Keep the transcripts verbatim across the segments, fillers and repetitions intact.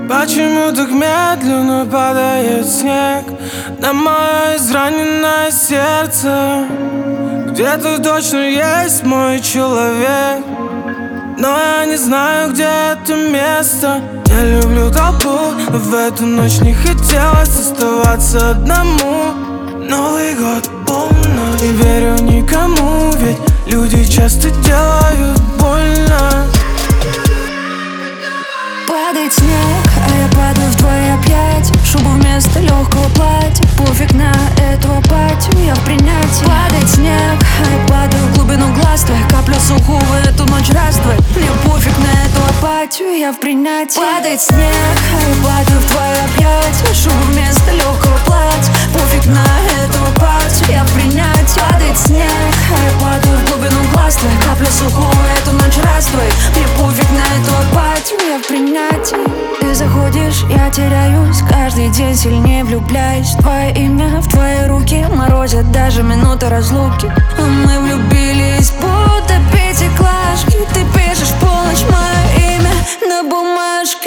Почему так медленно падает снег на мое израненное сердце? Где-то точно есть мой человек, но я не знаю, где это место. Я люблю толпу, но в эту ночь не хотелось оставаться одному. Новый год полно, не верю никому, ведь люди часто делают больно. Падает снег, а я падаю в твои объятия. Шуба вместо легкого платья, пофиг на эту апатию, я в принятии. Падает снег, а я падаю в глубину глаз твоих. Капля сухого эту ночь раздвоит, мне пофиг на эту апатию, я в принятии. Падает снег, а я падаю в твои объятия. Шуба вместо легкого платья, пофиг на эту апатию, я в принятии. Падает снег, а я падаю в глубину глаз твоих. Капля сухого эту ночь раздвоит, мне пофиг на эту апатию, я в принятии. Ты заходишь, я теряюсь, каждый день сильнее влюбляюсь. Твое имя в твои руки морозят даже минуты разлуки. А мы влюбились, будто пятиклашки. Ты пишешь в полночь мое имя на бумажке.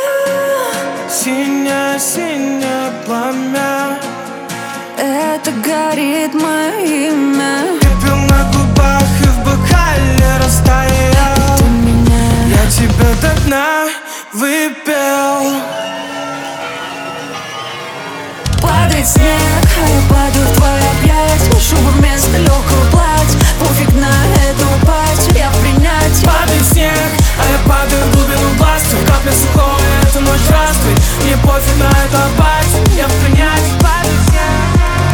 Синее-синее пламя, Это горит мое имя. пепел на губах и в бокале растаял. Ты меня, Я тебя до дна выпил. падает снег, а я падаю в твои объятия. Шуба вместо легкого платья, пофиг на эту апатию, я в принятии. Падает снег, а я падаю в глубину глаз твоих. Капля сухого эту ночь раздвоит, мне пофиг на эту апатию, я в принятии. Падает снег.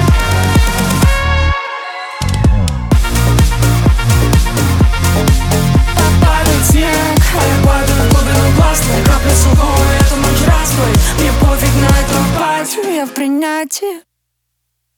Падает снег, а я падаю в глубину глаз твоих. Капля сухого эту ночь раздвоит, мне пофиг на эту апатию, Я в принятии.